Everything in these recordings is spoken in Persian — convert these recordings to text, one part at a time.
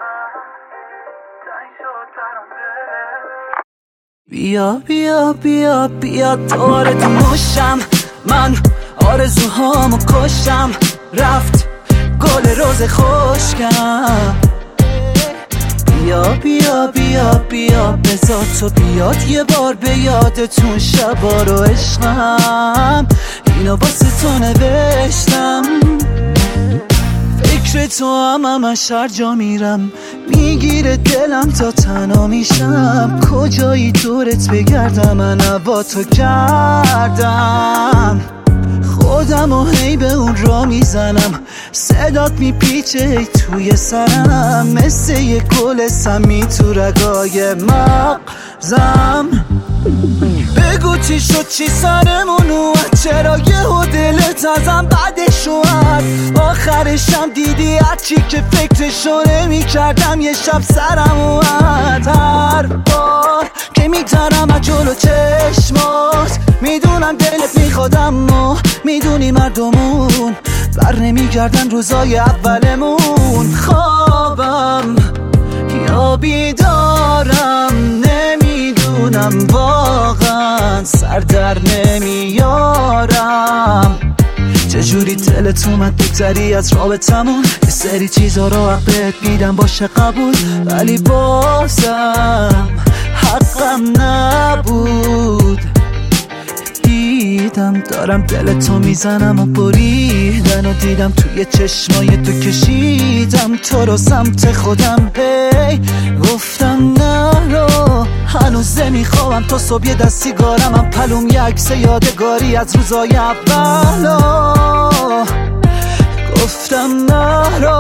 بیا بیا بیا بیا دوباره تو مشم، من آرزوهامو کشم، رفت گل روز خشکم. بیا بیا بیا بیا بذار تو بیاد یه بار به یادتون شبا رو عشقم، اینو واسه تو نوشتم. فکر تو همش هر جا میرم، میگیره دلم تا تنها میشم. کجایی دورت بگردم، من هوا تو کردم. خودمو هی به اون را میزنم، صدات میپیچه هی توی سرم، مثل یه گل سمی تو رگای مغزم. بگو چی شد، چی سرمون اومد، چرا یهو دلت ازم بعدش اومد. آخرشم دیدی هرچی که فکرشو نمی‌کردم یه شب سرم اومد. هر بار که میترم از جلو چشمات، میدونم دلت میخواد اما میدونی مردمون بر نمیگردن روزای اولمون. خوابم یا بیدارم نمیدونم، واقعا سر در نمیارم. چجوری دلت اومد بگذری از رابطمون، یه سری چیزا رو حق بهت میدم باشه قبول، ولی بازم حقم نبود. دیدم دارم دلتو میزنم و بریدن و دیدم توی چشمای تو کشیدم تو رو سمت خودم. هی گفتم نرو، هنوز نمیخوام تو صبح یه دست سیگارم، هم پلوم یه عکس یادگاری از روزای اولا. گفتم نرو،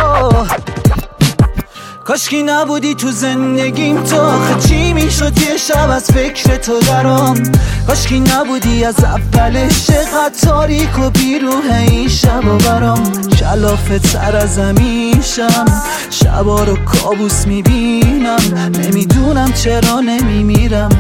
کاشکی نبودی تو زندگیم تو، آخه چی میشد یه شب از فکر تو درام. کاشکی نبودی از اولش، چقدر تاریک و بیروح این شب و برام. کلافه تر از همیشم، شبا رو کابوس میبینم، نمیدونم چرا نمیمیرم،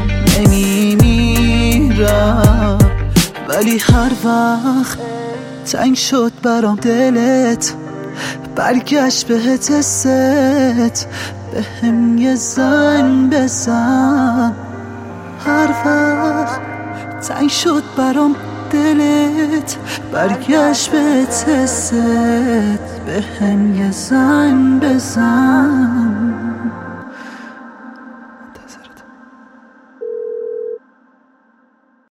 ولی هر وقت تنگ شد برام دلت، برگشت بهت حست، به هم یه زنگ بزن. هر وقت تنگ شد برام دلت، برگشت بهت حست، به هم یه زنگ بزن.